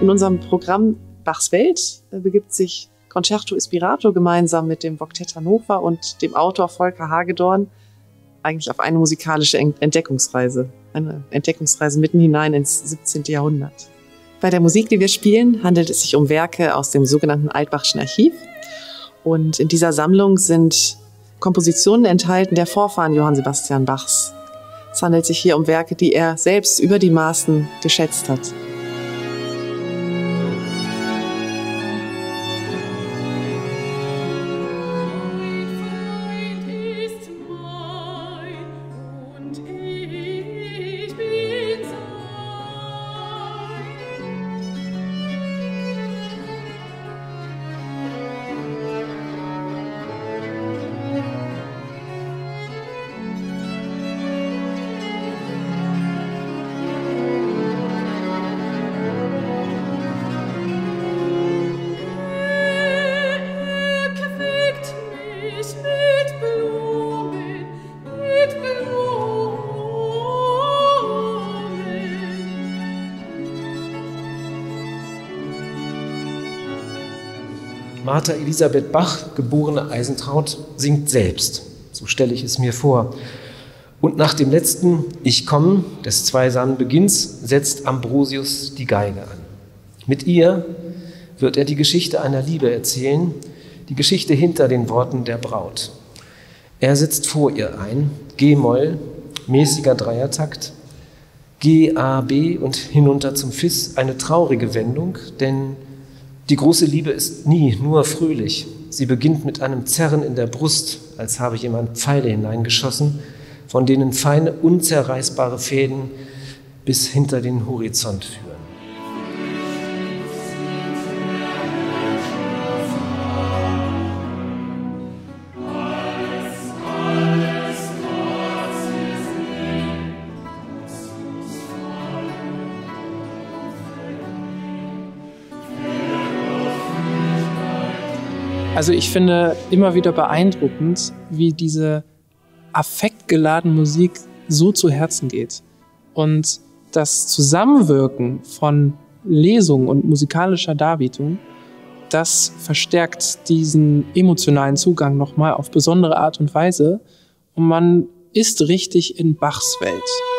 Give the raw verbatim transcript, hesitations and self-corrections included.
In unserem Programm Bachs Welt begibt sich Concerto Ispirato gemeinsam mit dem Voktett Hannover und dem Autor Volker Hagedorn eigentlich auf eine musikalische Entdeckungsreise. Eine Entdeckungsreise mitten hinein ins siebzehnten. Jahrhundert. Bei der Musik, die wir spielen, handelt es sich um Werke aus dem sogenannten Altbachschen Archiv. Und in dieser Sammlung sind Kompositionen enthalten der Vorfahren Johann Sebastian Bachs. Es handelt sich hier um Werke, die er selbst über die Maßen geschätzt hat. Martha Elisabeth Bach, geborene Eisentraut, singt selbst. So stelle ich es mir vor. Und nach dem letzten Ich komme des zweisamen Beginns setzt Ambrosius die Geige an. Mit ihr wird er die Geschichte einer Liebe erzählen, die Geschichte hinter den Worten der Braut. Er setzt vor ihr ein, G-Moll, mäßiger Dreiertakt, G, A, B und hinunter zum Fis, eine traurige Wendung, denn die große Liebe ist nie nur fröhlich. Sie beginnt mit einem Zerren in der Brust, als habe jemand Pfeile hineingeschossen, von denen feine, unzerreißbare Fäden bis hinter den Horizont führen. Also ich finde immer wieder beeindruckend, wie diese affektgeladene Musik so zu Herzen geht. Und das Zusammenwirken von Lesung und musikalischer Darbietung, das verstärkt diesen emotionalen Zugang nochmal auf besondere Art und Weise. Und man ist richtig in Bachs Welt.